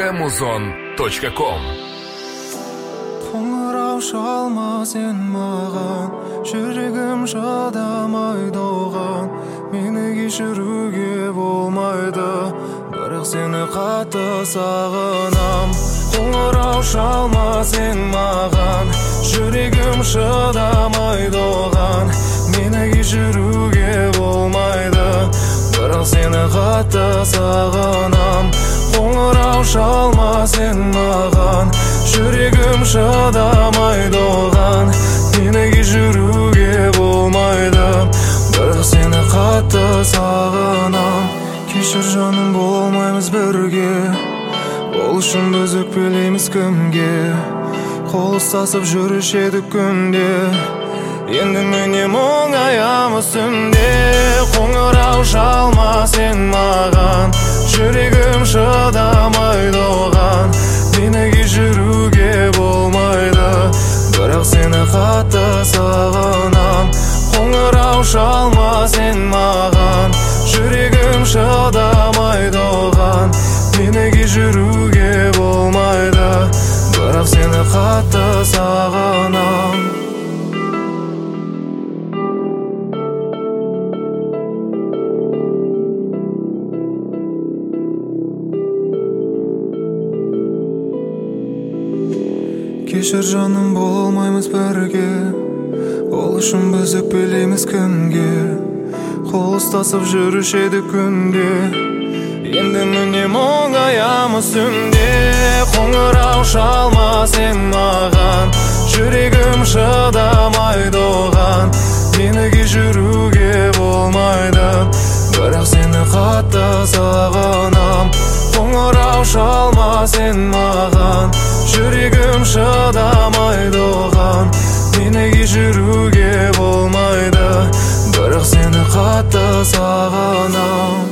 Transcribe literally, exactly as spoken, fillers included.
точка музон точка ком. Қоңырау шалма сен маған, жүрегім шыдамайды оған. Мені кешіруге болмайды, бірақ сені қатты сағынам. Қоңырау шалма сен маған, жүрегім шыдамайды оған. Мені кешіруге болмайды, бірақ сені қатты сағынам. Қоңырау шалма сен маған, жүрегім шыдамайды оған. Мені кешіруге болмайды, бірақ сені қатты сағынам. Кешір жаным, бола алмаймыз бірге, ол үшін біз өкпелейміз кімге. Қол ұстасып жүруші едік күнде, енді міне мұңаямыз түнде. Қоңырау шалма сен маған, жүрегім шыдамайды оған. Мені кешіруге болмайды, бірақ сені қатты сағынам. Қоңырау шалма сен маған, жүрегім шыдамайды оған. Мені кешіруге болмайды, бірақ сені қатты сағынам. Кешір жаным, бола алмаймыз бірге, ол үшін біз өкпелейміз кімге. Қол ұстасып жүруші едік күнде, енді міне мұңаямыз түнде. Қоңырау шалма сен маған, жүрегім шыдамайды оған. Мені кешіруге болмайды, бірақ сені қатты сағынам. Қоңырау шалма сен маған, жүрегім шыдамайды оған. Мені кешіруге болмайды, бірақ сені қатты сағынам.